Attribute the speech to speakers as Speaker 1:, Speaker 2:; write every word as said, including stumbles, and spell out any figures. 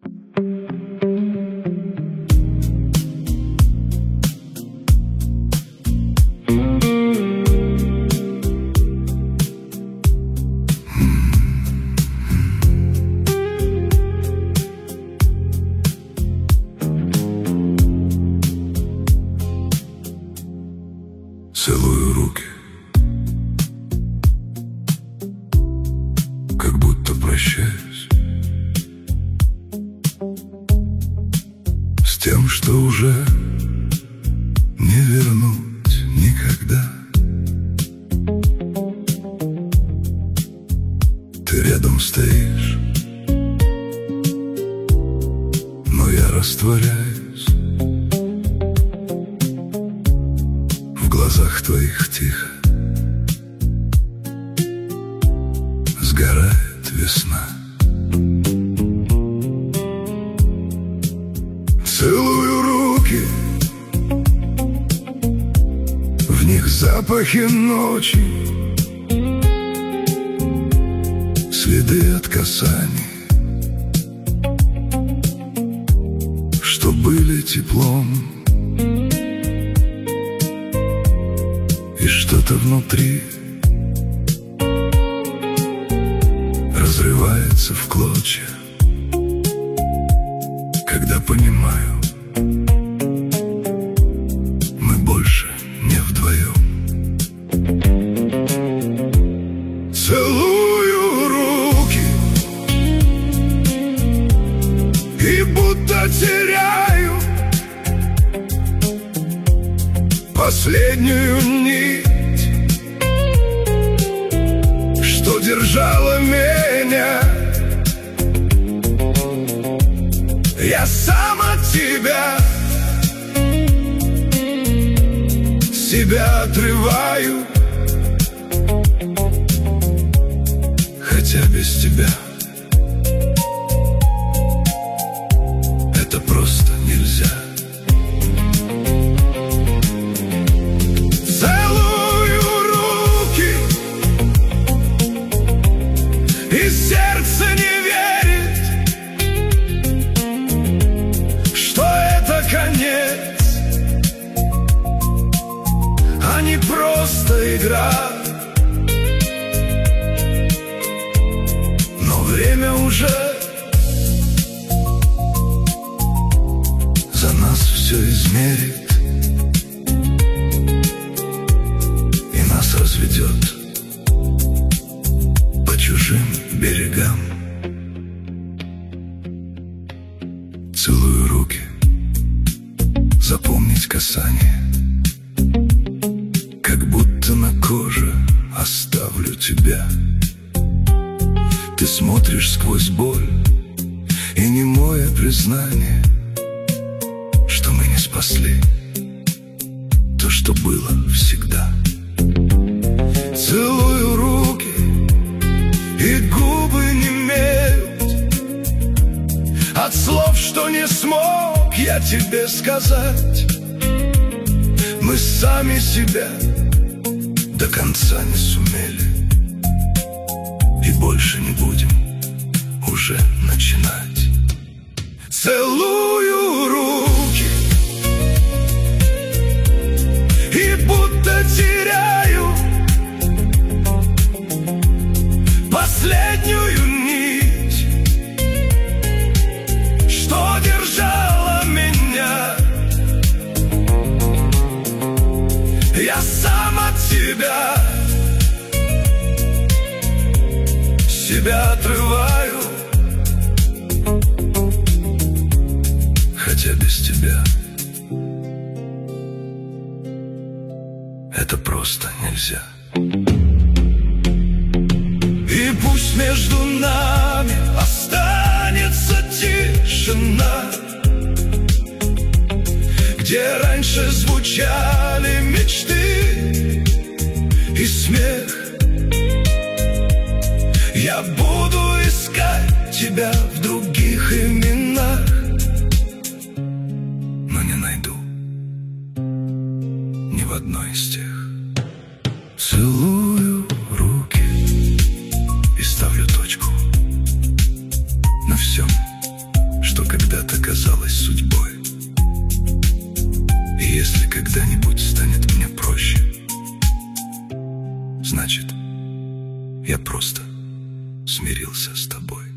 Speaker 1: Целую руки, как будто прощаюсь с тем, что уже не вернуть никогда. Ты рядом стоишь, но я растворяюсь в глазах твоих тихо. Сгорает весна. Целую руки, в них запахи ночи, следы от касаний, что были теплом. И что-то внутри разрывается в клочья, когда понимаю, мы больше не вдвоем. Целую руки и будто теряю последнюю нить, что держала меня. Я сам от тебя себя отрываю, хотя без тебя это просто нельзя. И сердце не верит, что это конец, а не просто игра. Но время уже за нас все измерит и нас разведет по чужим берегам. Целую руки, запомнить касание, как будто на коже оставлю тебя. Ты смотришь сквозь боль и немое признание, что мы не спасли то, что было всегда. Целую руки, и губы немеют от слов, что не смог я тебе сказать. Мы сами себя до конца не сумели и больше не будем уже начинать. Целую руки и будто теряю последнюю нить, что держала меня. Я сам от тебя себя отрываю, хотя без тебя это просто нельзя. И пусть между нами останется тишина, где раньше звучали мечты и смех. Я буду искать тебя в других именах, но не найду ни в одной из тех. Целую руки и ставлю точку на всем, что когда-нибудь станет мне проще, значит, я просто смирился с тобой.